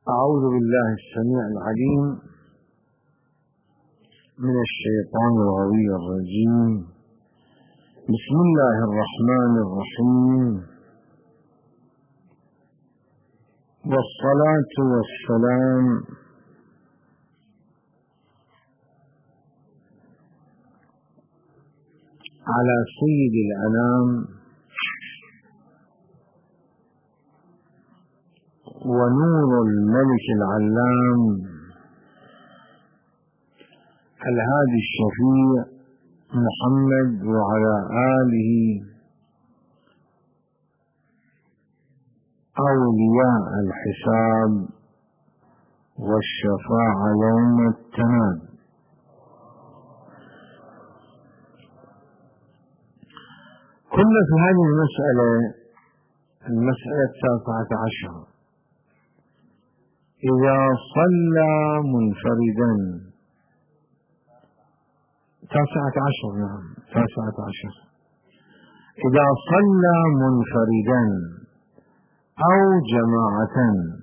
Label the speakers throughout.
Speaker 1: أعوذ بالله السميع العليم من الشيطان الغوي الرجيم. بسم الله الرحمن الرحيم، والصلاة والسلام على سيد الأنام ونور الملك العلام الهادي الشفيع محمد وعلى آله أولياء الحساب والشفاعة يوم التناد. كنا في هذه المسألة 19 إذا صلى منفردا 19 إذا صلى منفردا أو جماعة.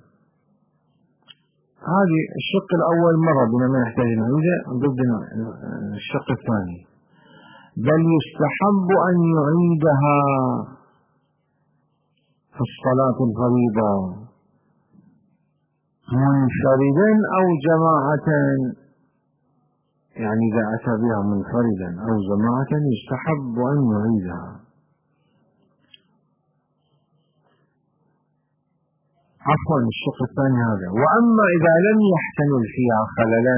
Speaker 1: هذه الشق الأول مرة بنا ما يحتاج نعيده ضد الشق الثاني، بل يستحب أن يعيدها في الصلاة الفريضة منفردا أو جماعة، يعني إذا أتى بها منفردا أو جماعة يستحب أن يعيدها. عفوا الشق الثاني هذا. وأما إذا لم يحتمل فيها خللا،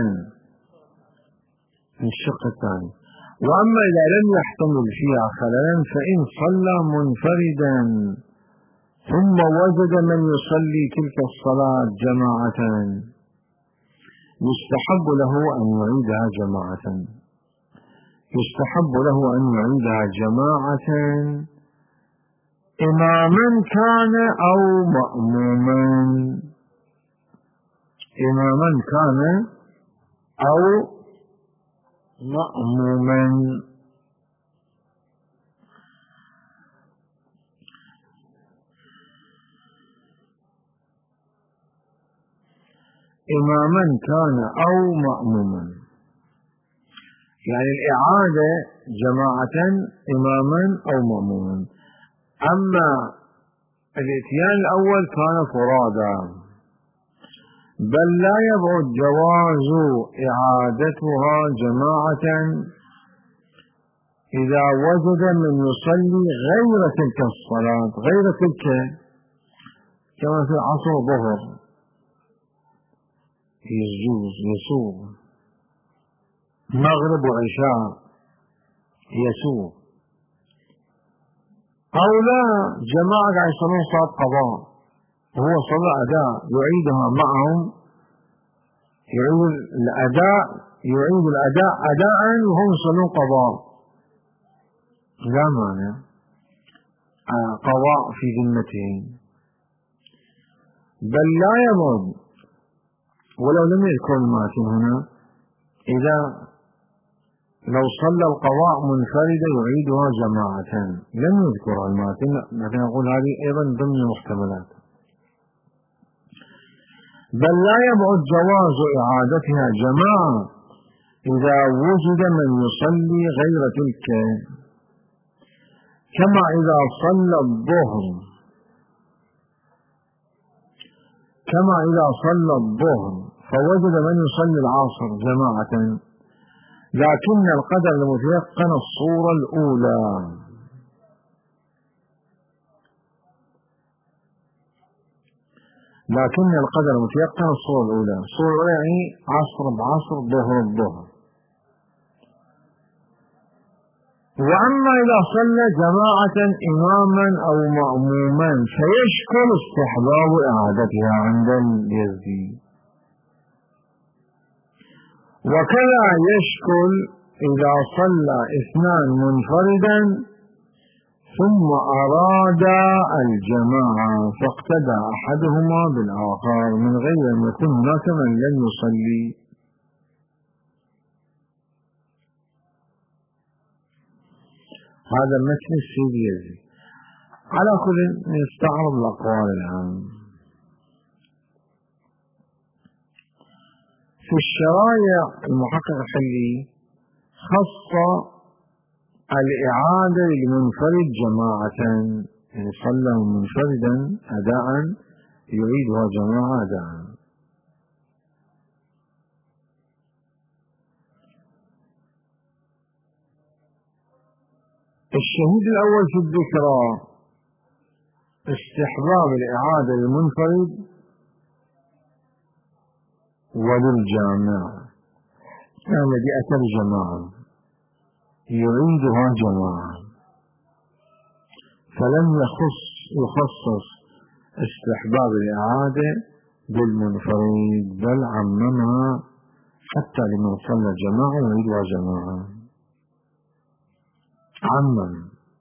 Speaker 1: الشق الثاني، وأما إذا لم يحتمل فيها خللا فإن صلى منفردا ثم وجد من يصلي تلك الصلاة جماعة يستحب له أن يعيدها جماعة، يستحب له أن يعيدها جماعة إماما كان أو مأموما، إماما كان أو مأموما. إماما كان أو مأموما، يعني الإعادة جماعة إماما أو مأموما. أما الإتيان الأول كان فرادا، بل لا يبعد جواز إعادتها جماعة إذا وجد من يصلي غير تلك الصلاة، غير تلك، كما في عصر الظهر يسوغ، مغرب وعشاء يسوغ، أو لا جماعة قاعد يصلون صلاة قضاء وهو صلى أداء يعيدها معهم، يعيد الأداء أداء وهم يصلون قضاء، لا مانع، قضاء في ذمتهم. بل لا يبعد ولو لم يذكر الماتن هنا، إذا لو صلى القضاء منفردا يعيدها جماعة، لم يذكر الماتن، لكن أقول هذه أيضا ضمن المحتملات. بل لا يبعد جواز إعادتها جماعة إذا وجد من يصلي غير تلك، كما إذا صلى الظهر، فوجد من يصلي العصر جماعة، لكن القدر المتيقن الصورة الأولى، الصورة الأولى يعني عصر بعصر، ظهر بظهر. وأما إذا صلى جماعة إماما أو مأموما فيشكل استحباب إعادتها عند اليزدي، وكذا يشكل إذا صلى اثنان منفردا ثم أراد الجماعة فاقتدى أحدهما بالآخر من غير أن يكون هناك من لم يصلي. هذا متن السيد يزيد. على كل نستعرض الأقوال الآن. في الشرايع المحقق الحلي خص الإعادة للمنفرد جماعة، يعني صلى منفردا أداء يعيدها جماعة أداء. الشهيد الأول في الذكرى استحباب الإعادة للمنفرد وللجامع، الذي أتى الجماعة يعيدها جماعة، فلم يخصص استحباب الإعادة بالمنفرد، بل عممها حتى لمن صلى جماعة يعيدها جماعة، عمم.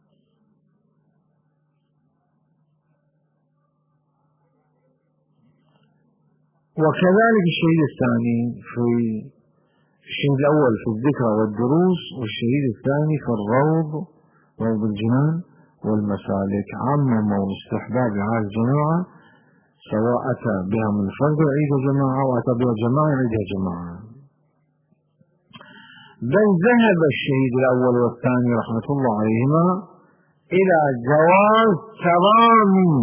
Speaker 1: وكذلك الشهيد الثاني في الشهيد الأول في الذكرى والدروس، والشهيد الثاني في الروض الجنان والمسالك، عمموا استحباب إعادة الجماعة، سواء أتى بها منفرد يعيدها جماعة وأتى بها جماعة يعيدها جماعة. بل ذهب الشهيد الأول والثاني رحمة الله عليهما إلى جواز ترامي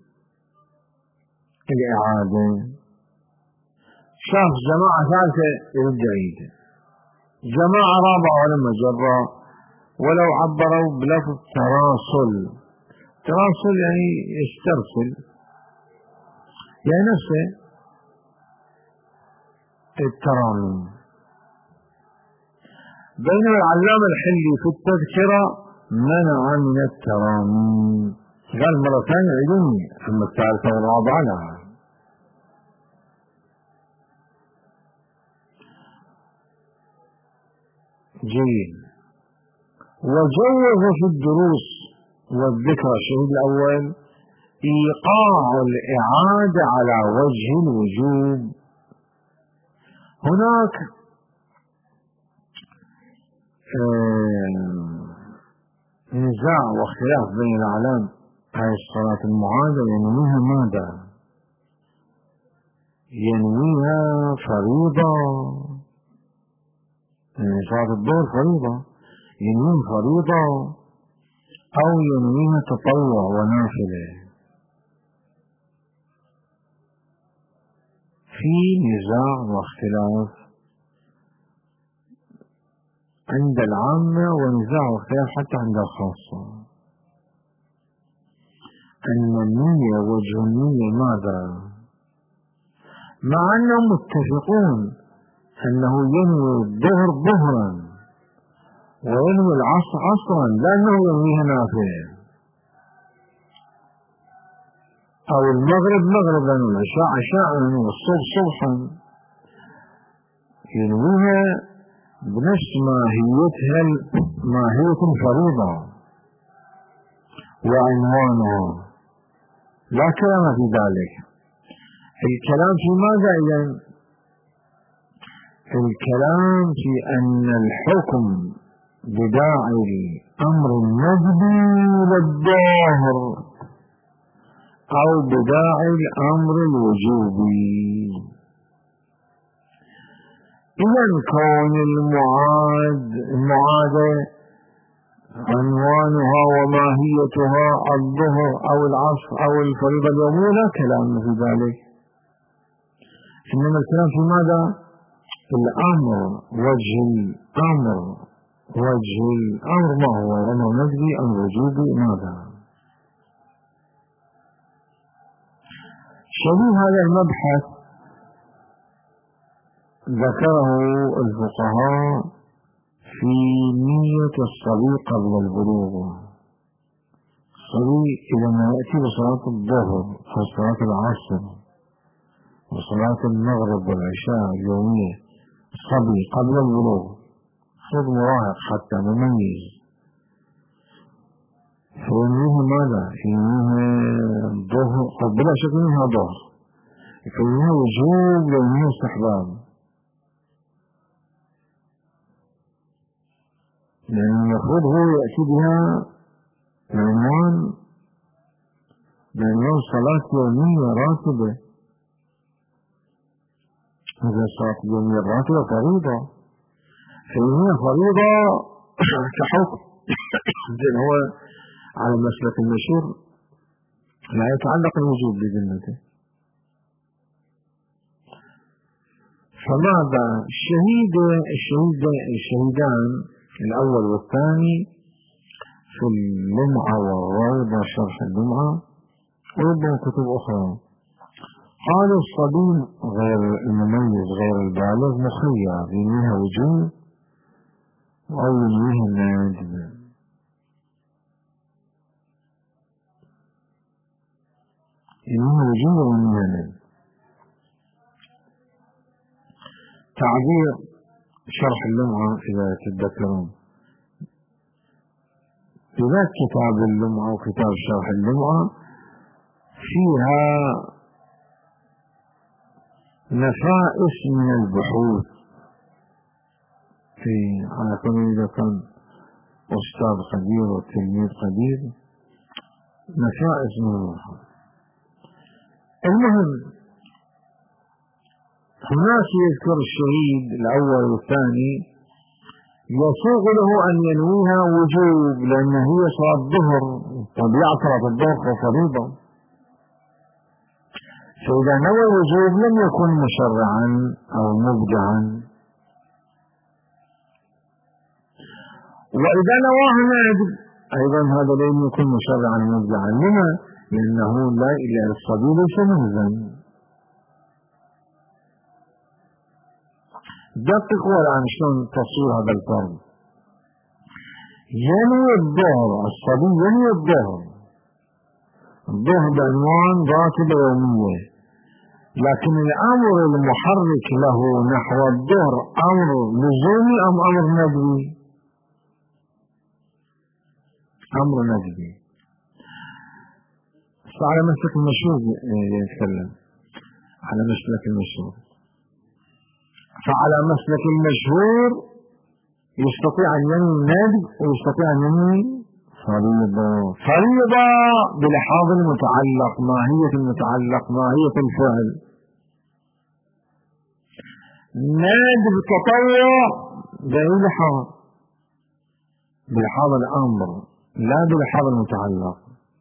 Speaker 1: الإعادة، شاف جماعة ثالثة يرد يعيد، جماعة رابعة ولما جرى، ولو عبروا بلفظ تراصل. تراصل يعني يسترسل، يعني نفسه الترامي. بينما العلامة الحلي في التذكرة منع من الترامي، قال مرة ثانية عيدوني، أما الثالثة والرابعة لا. جيد. وجوز في الدروس والذكرى الشهيد الأول إيقاع الإعادة على وجه الوجوب. هناك نزاع واختلاف بين الأعلام هذه الصلاة المعادة ينويها ماذا؟ ينويها فريضة، يعني صلاة الظهر فريضة، ينويها فريضة أو ينويها تطوع ونافلة. في نزاع واختلاف عند العامة، ونزاع واختلاف حتى عند الخاصة، أن النية وجه النية ماذا؟ مع أنهم متفقون أنه ينوي الظهر ظهرا وينوي العصر عصرا، لأنه ينويها نافلة، أو المغرب مغربا والعشاء عشاء والصبح صبحا، ينويها بنفس ماهيتها، ماهية الفريضة وعنوانها، لا كلام في ذلك. الكلام في ماذا إذن؟ الكلام في أن الحكم بداعي الأمر الندبي للظاهر أو بداعي الأمر الوجوبي. إذن كون المعادة عنوانها وماهيتها الظهر أو العصر أو الفريضة اليومية لا كلام في ذلك، إنما الكلام في ماذا؟ الأمر، وجه الأمر ما هو؟ أمر ندبي أم وجوبي؟ ماذا؟ شبيه هذا المبحث ذكره الفقهاء في نية الصبي قبل البلوغ. الصبي إذا ما يأتي بصلاة الظهر أو صلاة العصر وصلاة المغرب والعشاء اليومية، الصبي قبل البلوغ صد مراهق حتى مميز، فينويها ماذا؟ ينويها الظهر، أو بلا شك ينويها ظهر، ينويها وجوب ينويها استحباب، لأن المفروض هو يأتي بها بعنوان صلاة يومية راتبة، إذا صارت يومية الراتبة فريضة، فهي فريضة كحكم. لأن هو على المسلك المشهور لا يتعلق الوجوب بذمته. فماذا الشهيدان الأول والثاني في اللمعة والروضة شرح اللمعة وربما كتب أخرى قالوا الصبي غير المميز غير البالغ مخير ينويها وجوب أو ينويها ندب. ينويها وجوب أو ينويها ندب. تعبير شرح اللمعة إذا تتذكرون بذات كتاب اللمعة وكتاب شرح اللمعة فيها نفائس من البحوث في على كل إذا كان أستاذ قدير وتلميذ قدير نفائس من البحوث. المهم هناك يذكر الشهيد الأول والثاني يسوغ له أن ينويها وجوب لأن هي صلاة الظهر، طبيعة صلاة الظهر فريضة، فإذا نوى الوجوب لم يكن مشرعا أو مبدعا. وإذا نواها ندب أيضا هذا لم يكن مشرعا مبدعا. لما؟ لأنه لا إلا الصبي ليس مهزا. دققوا الآن شلون تصوير هذا الفرد. ينوي الظهر، الصبي ينوي الظهر بعنوان راتبة يومية، لكن الأمر المحرك له نحو الظهر أمر لزومي أم أمر ندبي؟ أمر ندبي. على مسلك المشهور يتكلم على مسلك المشهور. فعلى مسلك المشهور يستطيع أن ينوي الندب ويستطيع أن ينوي فريضة بلحاظ المتعلق، ماهية المتعلق، ماهية الفعل. ندب تطوع بأي لحاظ؟ بلحاظ الأمر لا بلحاظ المتعلق.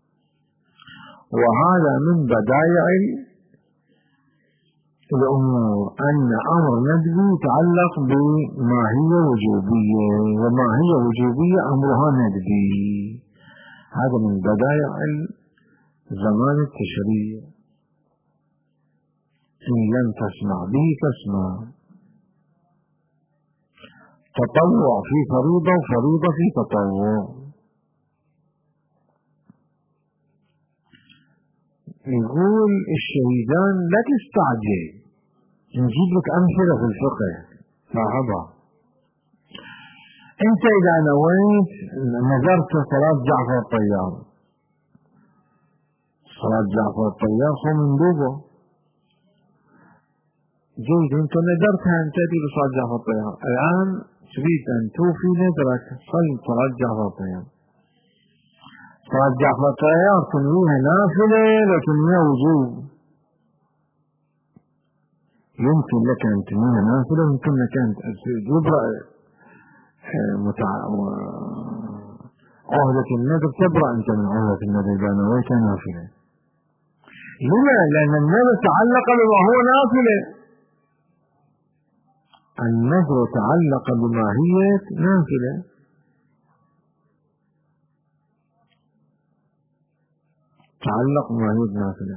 Speaker 1: وهذا من بدايع الأمور أن أمر ندبي يتعلق بماهية وجوبية، وماهية وجوبية أمرها ندبي. هذا من بدايع زمان التشريع. إن لم تسمع به تسمع. تطوع في فريضة وفريضة في تطوع. يقول الشهيدان لا تستعجل، نجيب لك أمثلة في الفقه لاحظها. أنت إذا نويت نذرت صلاة جعفر الطيار، صلاة جعفر الطيار خو من دوبه جيد، أنت نذرتها أن تأتي بصلاة جعفر الطيار، الآن تريد أن توفي نذرك صل صلاة جعفر الطيار. صلاة جعفر الطيار تنويها نافلة لتنويها وجوب. يمكن لك أن تنويها نافلة، يمكن لك أن تبرأ عهدة النذر، تبرأ أنت من عهدة النذر إذا نويت نافلة. لما؟ لأن النذر تعلق بما هو نافلة. النذر تعلق بماهية نافلة. تعلق بماهية نافلة.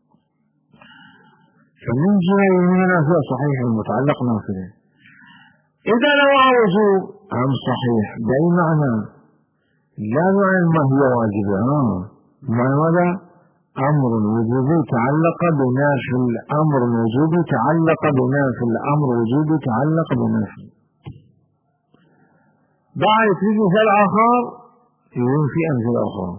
Speaker 1: فمن جهة يمين نافلة صحيح، المتعلق نافلة. إذا نوى وجوب أم صحيح بأي معنى؟ لا معنى ما هي واجبة، معنى ماذا؟ أمر وجوبي تعلق بنافل، أمر وجوبي تعلق بنافل، أمر وجوبي تعلق بنافل. بعد في مثال آخر يكون في أمثلة أخرى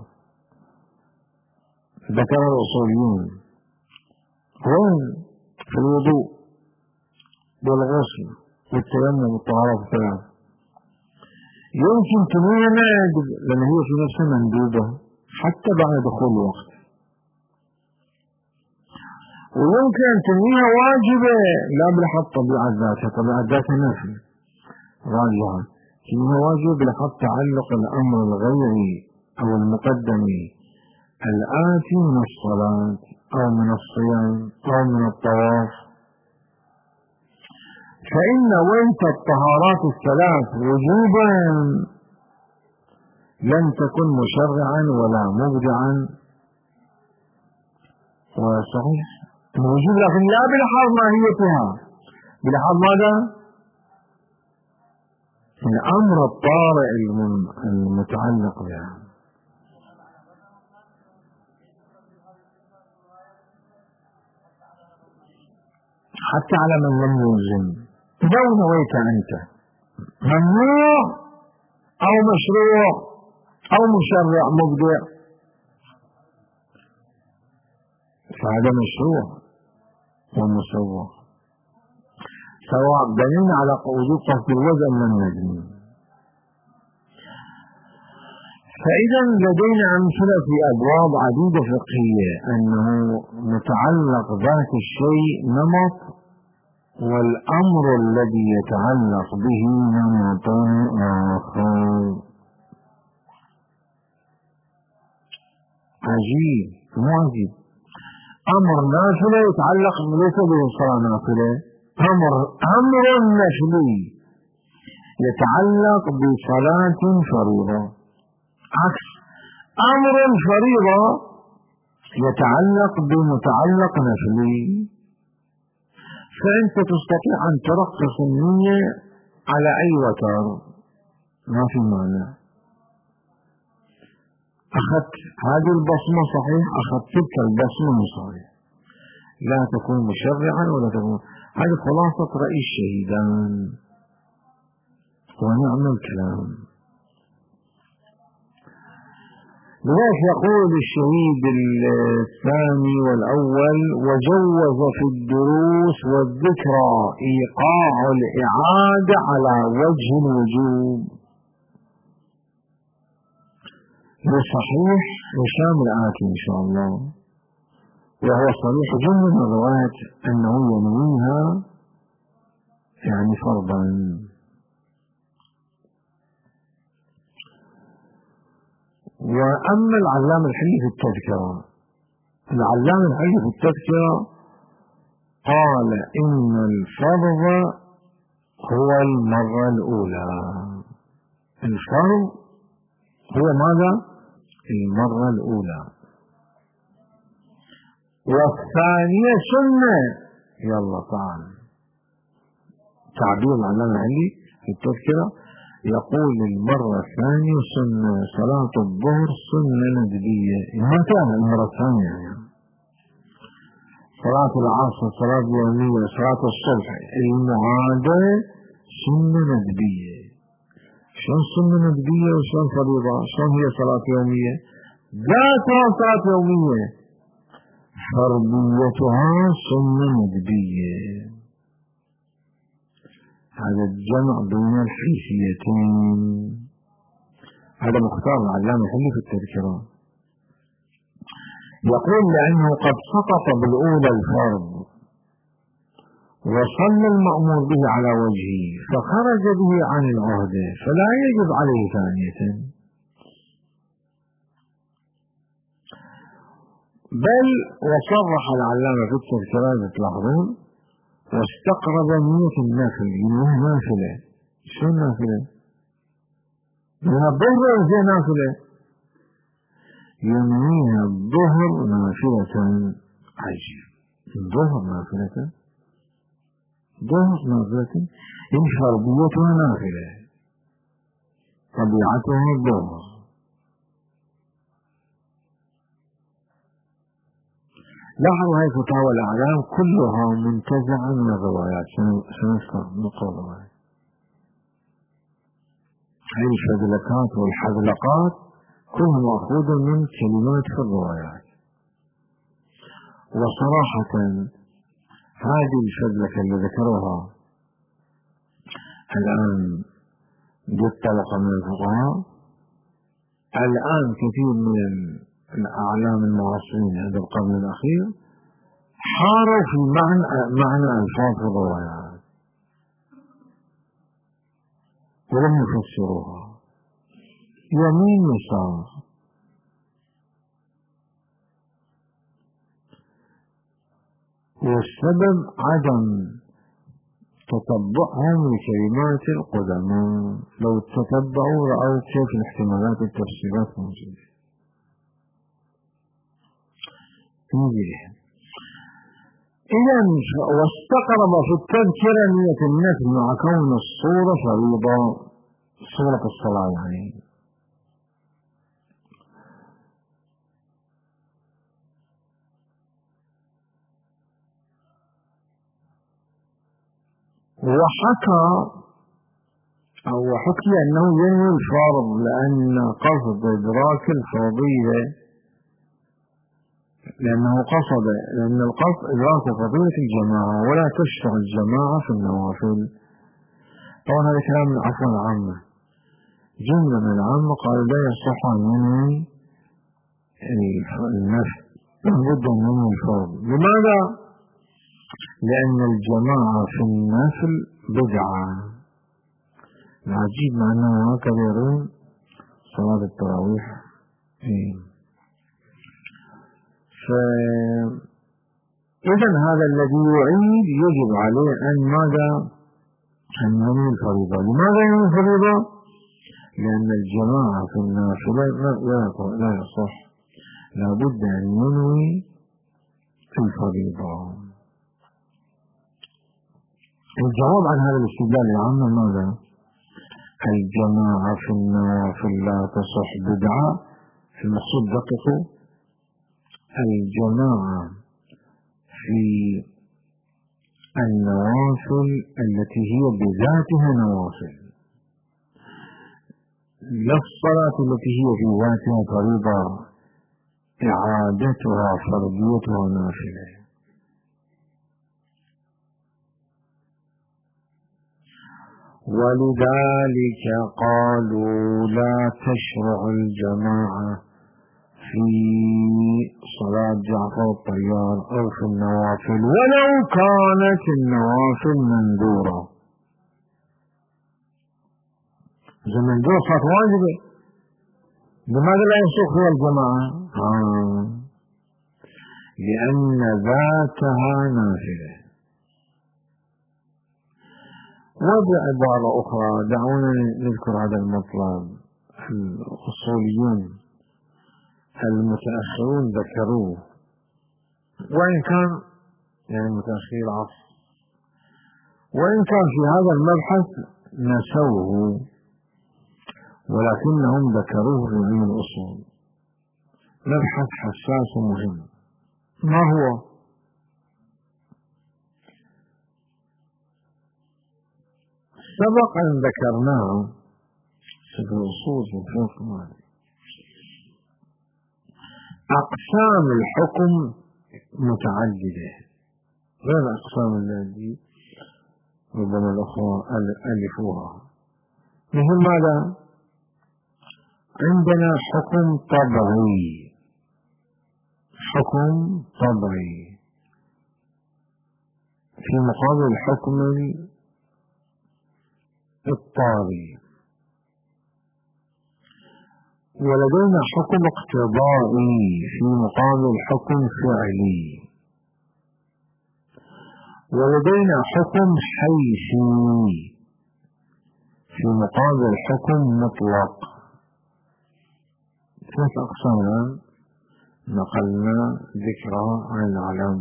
Speaker 1: ذكر الأصوليون. وين؟ في الوضوء والغسل والتيمم والطهارة الثلاث. يمكن تنويها ندب لأن هي في نفسها مندوبة حتى بعد دخول الوقت. ويمكن أن تنويها واجبة لا بلحظ طبيعة ذاتها، طبيعة ذاتها نافلة راجعة، تنويها واجبة بلحظ تعلق الأمر الغيري أو المقدم الآتي من الصلاة أو من الصيام أو من الطواف. فإن نويت الطهارات الثلاث وجوبا لم تكن مشرعا ولا مبدعا. وصحيح الوجوب لكن لا بلحاظ ماهيتها، بلحاظ ماذا؟ الأمر الطارئ المتعلق بها. حتى على من لم يلزم، لو نويت أنت ممنوع أو مشروع أو مشرع مبدع فهذا مشروع ومسوى، سواء بنينا على وجود قصد الوزن من نجم. فإذا لدينا أمثلة في أبواب عديدة فقهية أنه متعلق ذات الشيء نمط والأمر الذي يتعلق به نمط آخر. عجيب مو عجيب؟ أمر نافلة يتعلق ليس به صلاة نافلة، أمر نفلي يتعلق بصلاة فريضة، عكس أمر فريضة يتعلق بمتعلق نفلي. فأنت تستطيع أن ترخص النية على أي وتر ما في مانع. أخذت هذه البصمة صحيح، أخذت تلك البصمة صحيح، لا تكون مشرعا ولا تكون. هذه خلاصة رأي الشهيدان ونعم الكلام. لذلك يقول الشهيد الثاني والأول: وجوز في الدروس والذكرى إيقاع الإعادة على وجه الوجوب. والصحيح وشامل الآتي إن شاء الله، وهو صريح جملة من الروايات أنه ينويها يعني فرضا. وأما العلامة الحلي في التذكرة، العلامة الحلي في التذكرة قال إن الفرض هو المرة الأولى. الفرض هو ماذا؟ المرة الأولى، والثانية سنة. يلا تعال تعبير العلامة الحلي في التذكرة يقول المرة الثانية سنة، صلاة الظهر سنة ندبية، ما كان المرة الثانية يعني. صلاة العصر، صلاة اليومية، صلاة الصبح المعادة سنة ندبية. شلون سنة ندبية وشلون فريضة؟ شلون هي صلاة يومية؟ ذاتها صلاة يومية، فرضيتها سنة ندبية. هذا الجمع بين الحيثيتين، هذا مختار العلامة الحلي في التذكرة. يقول لأنه قد سقط بالأولى الفرض وصلى المأمور به على وجهه فخرج به عن العهدة فلا يجب عليه ثانية، بل وصرح العلامة في التذكرة تلاحظون واستقرب نية النافل، ينويها نافلة. شو النافلة؟ ينويها الظهر ولا نافلة؟ ينويها الظهر نافلة. عجيب، الظهر نافلة، ظهر نافلة، إن فرضيتها نافلة طبيعتها الظهر. لاحظوا هاي فتاوى الأعلام كلها منتزعة من الروايات. سنذكر نقرأ الروايات، هاي الفذلكات والحذلقات كلها مأخوذة من كلمات في الروايات. وصراحة هذه الفذلكة اللي ذكروها الآن جت طبقة من الفقهاء، الآن كثير من الأعلام المعاصرين هذا القرن الأخير حاروا في معنى ألفاظ الروايات ولم يفسروها يمين يسار، والسبب عدم تتبعهم لكلمات القدماء. لو تتبعوا رأوا كيف الاحتمالات والتفسيرات موجودة. إذا واستقرب في التذكرة نية النفل مع كون الصورة فريضة، صورة الصلاة يعني. وحكي أنه ينوي الفرض لأن قصد إدراك الفضيلة، لأن القصد إدراك فضيلة الجماعة ولا تشتغل الجماعة في النوافل. طبعا هذا كلام عفوا العامة، جملة من العامة قالوا لا يصح أن ينوي النفل، لابد أن ينوي الفرض. لماذا؟ لأن الجماعة في النفل بدعة. العجيب مع أنه هكذا يرون صلاة التراويح. فإذا هذا الذي يعيد يجب عليه أن ماذا؟ أن ينوي الفريضة. لماذا ينوي الفريضة؟ لأن الجماعة في النافلة لا يصح، لابد أن ينوي الفريضة. الجواب عن هذا الاستدلال العام ماذا؟ الجماعة في النوافل لا تصح بدعة. المقصود دققوا، الجماعة في النوافل التي هي بذاتها نوافل، لا الصلاة التي هي في ذاتها فريضة إعادتها فرضيتها نافلة. ولذلك قالوا لا تشرع الجماعة في صلاة جعفر الطيار أو في النوافل ولو كانت النوافل منذورة. إذا منذور صلاة واجبة، لماذا لا يصح فيها الجماعة؟ لأن ذاتها نافلة. وبعبارة أخرى دعونا نذكر هذا المطلب. الأصوليون المتأخرون ذكروه، وإن كان يعني متأخر العصر، وإن كان في هذا المبحث نسوه، ولكنهم ذكروه في علم الأصول. مبحث حساس ومهم. ما هو؟ سبق أن ذكرناه في الأصول في الفقه المالي. أقسام الحكم متعددة غير الأقسام التي ربما الأخوة ألفوها. مثل ماذا؟ عندنا حكم طبعي، حكم طبعي في مقابل الحكم اضطراري، ولدينا حكم اقتضائي في مقابل حكم فعلي، ولدينا حكم حيثي في مقابل حكم مطلق. ثلاث أقسام نقلنا ذكرها عن العلم.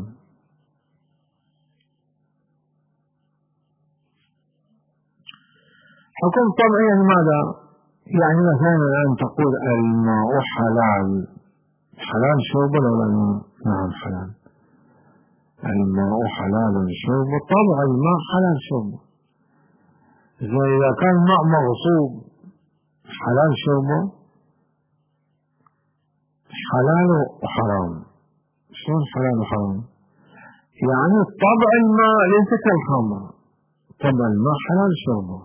Speaker 1: حكم طبعي يعني ماذا؟ يعني مثلا الآن تقول الماء حلال، حلال شربه ولا نعم حلال، الماء حلال شربه، طبعا الماء حلال شربه. إذا كان الماء مغصوب حلال شربه، حلال وحرام. شلون حلال وحرام؟ يعني طبع الماء ليس كالخمر، طبع الماء حلال شربه،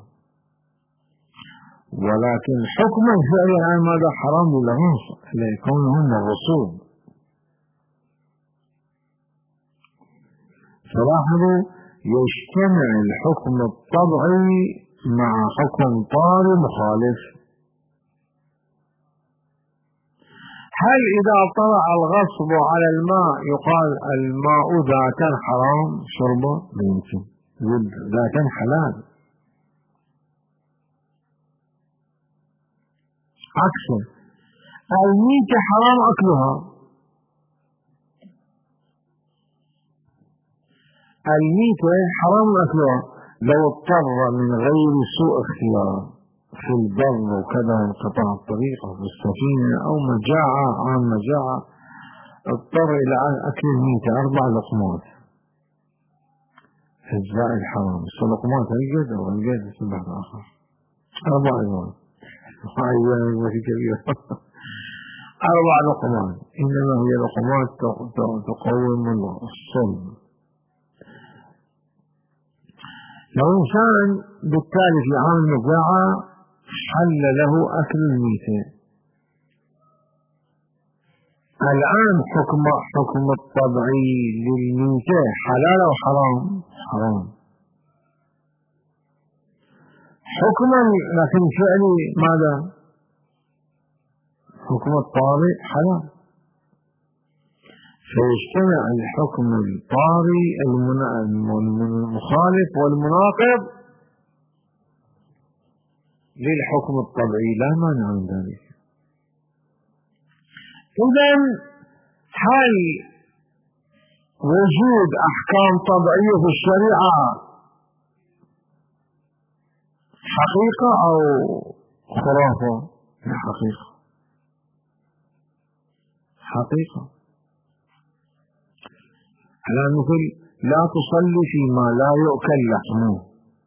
Speaker 1: ولكن حكما فعليا عن ماذا؟ حرام للغصب لكونهن الرسوب. فلاحظوا يجتمع الحكم الطبعي مع حكم طارئ مخالف. هل إذا طلع الغصب على الماء يقال الماء ذاتا حرام شربه؟ لا يمكن، ذاتا حلال. عكسه الميتة حرام أكلها، الميتة حرام أكلها لو اضطر من غير سوء اختيار في البر وكذا انقطاع الطريق أو في السفينة أو مجاعة عن مجاعة اضطر إلى أكل الميتة 4 لقمات في الزائد حرام. 6 لقمات الجد أو الجد سبح آخر 4 لقمات كبيرة 4 لقمات، إنما هي لقمات تقوم الصلب. لو إنسان بالتالي في عام المجاعة حل له أكل الميتة، الآن حكم الطبعي للميتة حلال أو حرام؟ حرام حكما، لكن فعلي ماذا؟ حكم الطارئ حلال. فيجتمع الحكم الطارئ المخالف والمناقض للحكم الطبيعي، لا مانع من ذلك. إذن هل وجود أحكام طبيعية في الشريعة حقيقة أو خرافة؟ حقيقة. على مثل لا تصلي فيما لا يؤكل لحمه،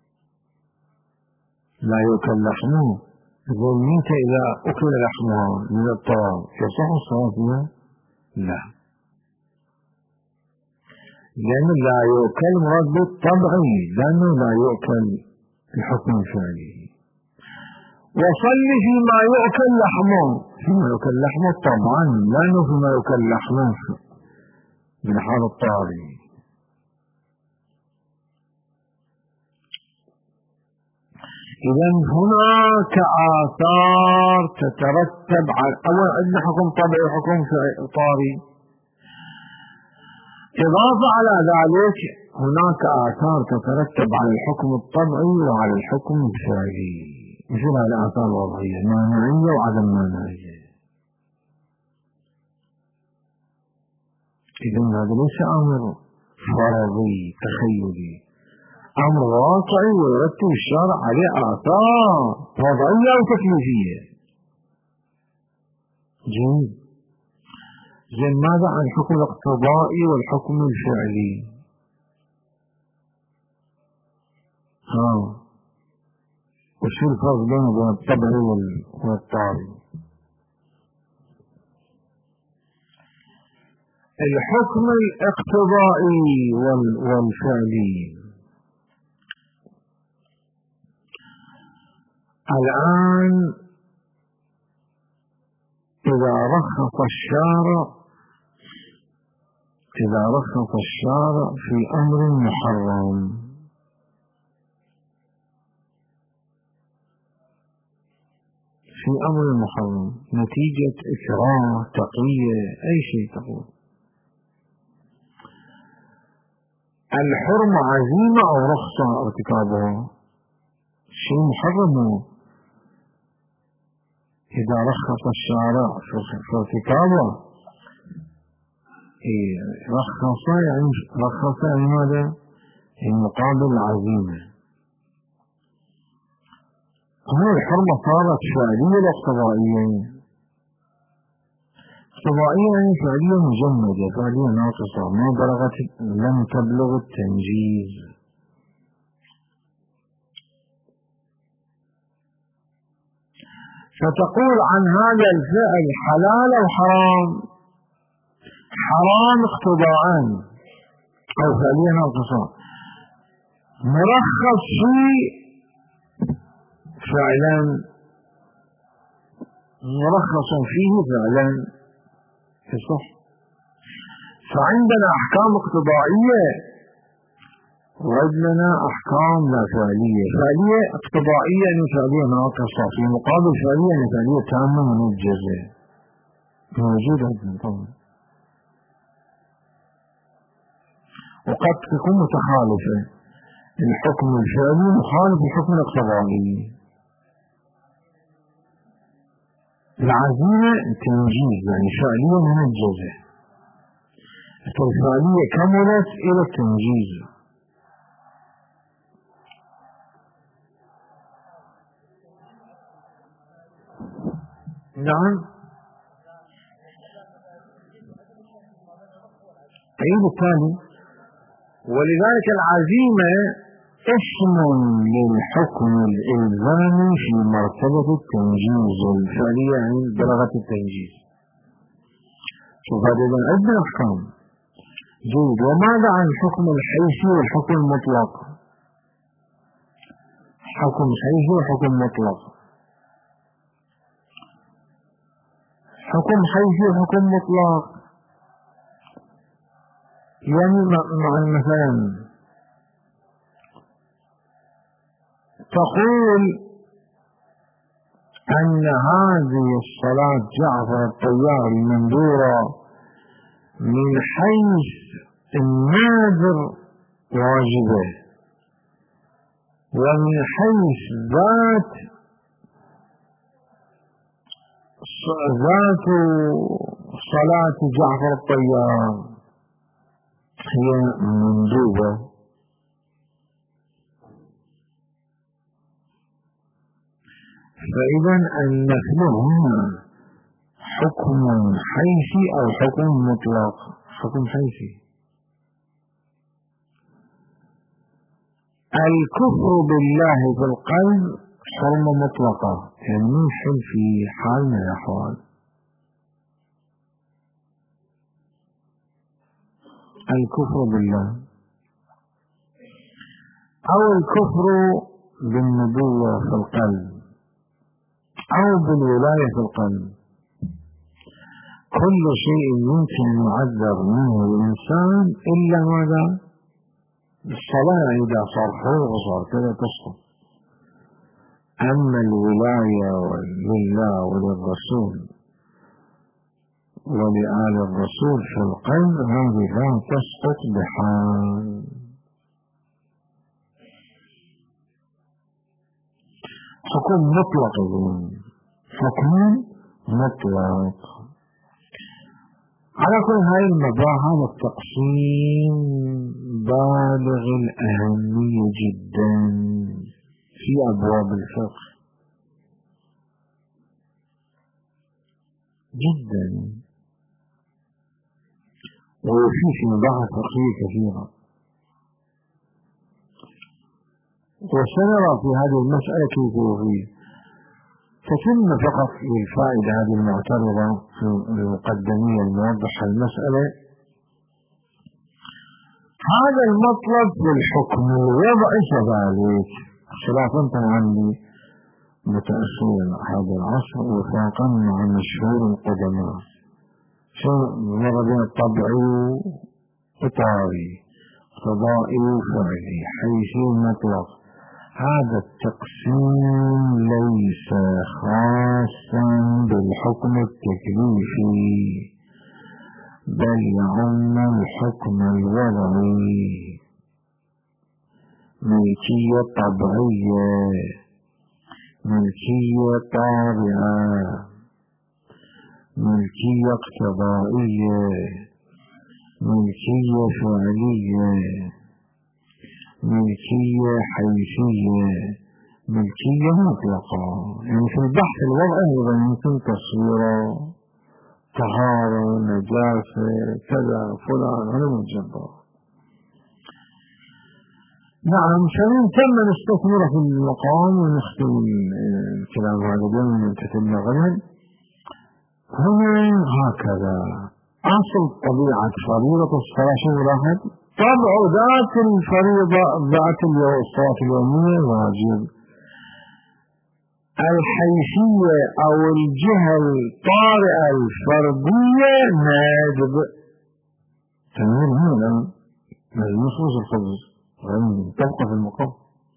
Speaker 1: لا يؤكل لحمه، الميتة إذا أكل لحمها من الطعام يصح الصلاة فيها؟ لا، لأنه لا يؤكل مراد بالطبعي، لأنه لا يؤكل بحكم فعله. وصلي فيما يؤكل لحمه، فيما يؤكل لحمه طبعا، لأنه فيما يؤكل لحمه من حال الطارئ. إذن هناك آثار تترتب على أول عندنا حكم طبيعي وحكم طارئ، إضافة على ذلك هناك آثار تترتب على الحكم الطبيعي وعلى الحكم الفعلي، مثل هذه الآثار الوضعية مانعية وعدم مانعية. إذن هذا ليس أمر فرضي تخيلي، أمر واقعي ويرتب الشرع عليه آثار وضعية وتكليفية. جميل. زين، ماذا عن الحكم الاقتضائي والحكم الفعلي؟ وشو الفرق بين الطبيعي والطارئ؟ الحكم الاقتضائي والفعلي الآن إذا رخص الشارع في أمر محرم، نتيجة إكراه تقية أي شيء تقول، الحرمة عزيمة أو رخصة ارتكابها شيء محرم. إذا رخص الشارع في ارتكابه رخص يعني ماذا؟ المقابل العزيمة. هذه الحرمة صارت فعلية ولا اقتضائية؟ اقتضائية يعني فعلية مجمدة، فعلية ناقصة، ما بلغت، لم تبلغ التنجيز. فتقول عن هذا الفعل حلال أو حرام؟ حرام اقتضاء أو فعليا ناقصة، مرخص فيه فعلا، مرخص فيه فعلا يصح. فعندنا أحكام اقتضائية ورد لنا أحكام لا فعلية، فعلية اقتضائية يعني فعلية ناقصة، في مقابل فعلية يعني فعلية تامة منجزة موجودة عندنا طبعا، وقد تكون متخالفة، الحكم الفعلي مخالف للحكم الاقتضائي. العزيمة تنجيز يعني فعلية منجزة، الفعلية كملت إلى التنجيز. نعم أي بالتالي، ولذلك العزيمة اسم للحكم الإلزامي في مرتبة التنجيز الفعلية عند درجة التنجيز. شوف هذا إذن عندنا أحكام جيد. وماذا عن الحكم الحيثي والحكم المطلق؟ حكم حيثي وحكم مطلق. حكم حيثي وحكم مطلق يعني مثلا تقول أن هذه الصلاة جعفر الطيار المنذورة من حيث الناذر واجبة، ومن حيث ذات صلاة جعفر الطيار هي مندوبة. فإذا النفل هنا حكم حيثي أو حكم مطلق؟ حكم حيثي. الكفر بالله في القلب حرمة مطلقة، يعني ينحل في حال من الأحوال. الكفر بالله أو الكفر بالنبوة في القلب أو بالولاية في القلب، كل شيء يمكن أن يعذر منه الإنسان إلا ماذا؟ الصلاة إذا صار حر وصار كذا تسقط. أما الولاية لله وللرسول ولآل الرسول في القلب هذه لا تسقط بحال. حكم مطلق، حكم مطلق. على كل هاي المباحث التقسيم بالغ الأهمية جدا في أبواب الفقه جدا، وفيه مباحث فقهية كثيرة، وسنرى في هذه المسألة كيف يغير. تتم فقط للفائدة هذه المعتبرة في المقدمية الموضحة المسألة. هذا المطلب في الحكم الوضعي كذلك، خلافا عن متأخرين هذا العصر وفاقا مع مشهور القدماء، شو مرة بين الطبعي وطاري، قضائي وفعلي، حيثي مطلق. هذا التقسيم ليس خاصا بالحكم التكليفي، بل يعم الحكم الوضعي. ملكية طبيعية، ملكية طارئة، ملكية اقتضائية، ملكية فعلية، ملكية حيثية، ملكية مطلقة. يعني في البحث الوضعي أيضا يمكن تصويره، طهارة، نجاسة، كذا فلان، هذا مجبر. نعم، فمن ثم نستثمر في المقام ونختم الكلام هذا بين منتهى غدا. هنا هكذا أصل طبيعة فريضة الصلاة واحد، طبع ذات الفريضة ذات الصلاة اليومية واجب. الحيثية أو الجهة الطارئة الفردية نادب. تنوير هنا من نصوص الخبز تبقى في المقام.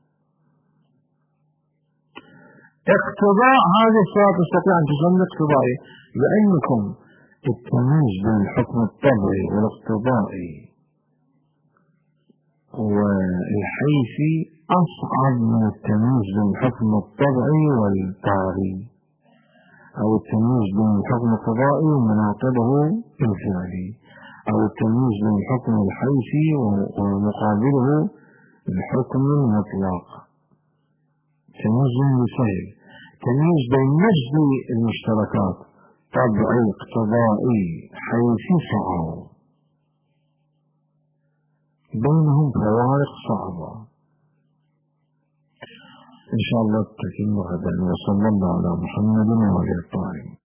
Speaker 1: اقتضاء هذه الصفات تستطيع أن تسمى اقتضائي، لأنكم التمييز بين الحكم الطبعي والاقتضائي والحيثي أصعب من التمييز بين الحكم الطبعي والطاري، أو التمييز بين الحكم القضائي ومناطبه الفعلي، أو التمييز بين الحكم الحيثي ومقابله الحكم المطلق. تمييز سهل، تمييز بين نفس المشتركات طبعي اقتضائي حيثي صعب، بينهم فوارق صعبة. إن شاء الله تتم غدا، وصلى الله على محمد وعلى آله الطاهرين.